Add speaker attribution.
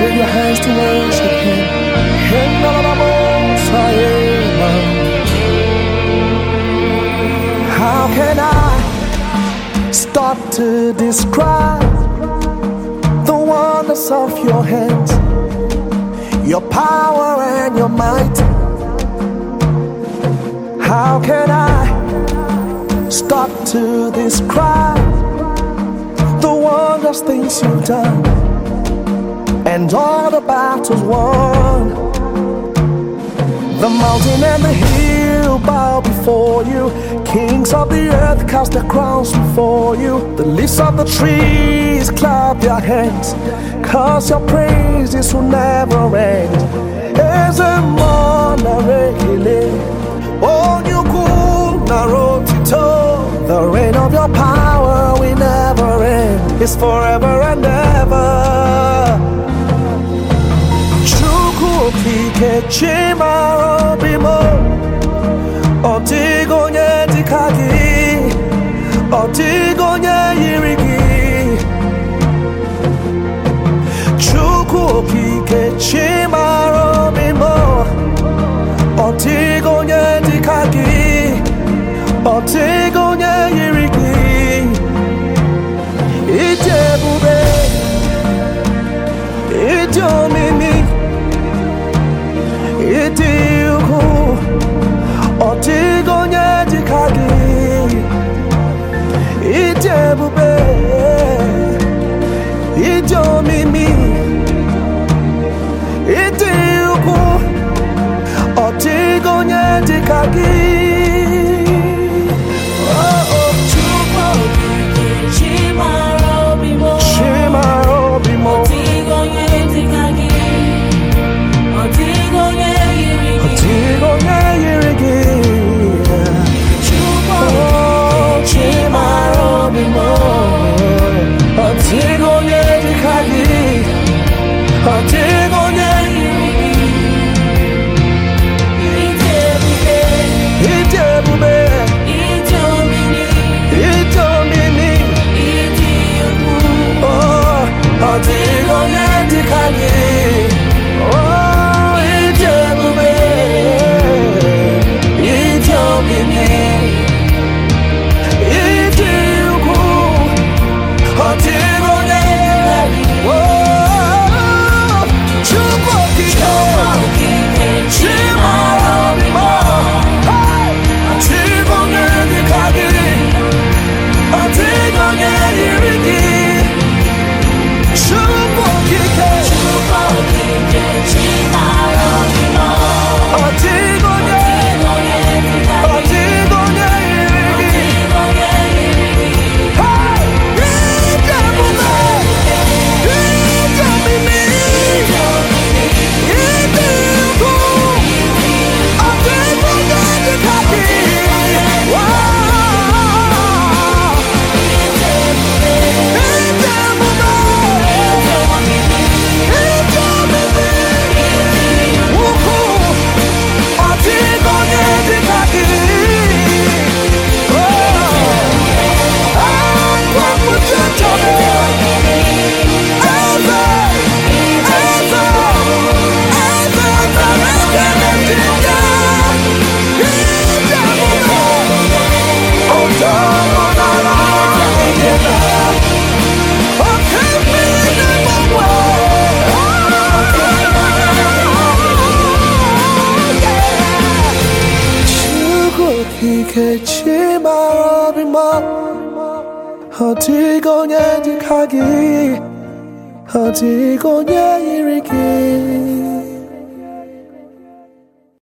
Speaker 1: with your hands to worship Him. How can I start to describe the wonders of your hands, your power and your might? How can I start to describe the wondrous things you've done and all the battles won? The mountain and the hill bow before you. Kings of the earth cast their crowns before you. The leaves of the trees clap their hands, 'cause your praises will never end. The reign of your power will never end. It's forever and ever. Kike chimaro bimo Otigo nye dikagi Otigo nye yirigi Chuku kike chimaro bimo Otigo nye dikagi Otigo nye yirigi Ite bube Ite omimi Itiku Otigo nye dikagi Itebube Idomimi Itiku Otigo nye dikagi. Otigo nye dikagi Otigo nye yirigi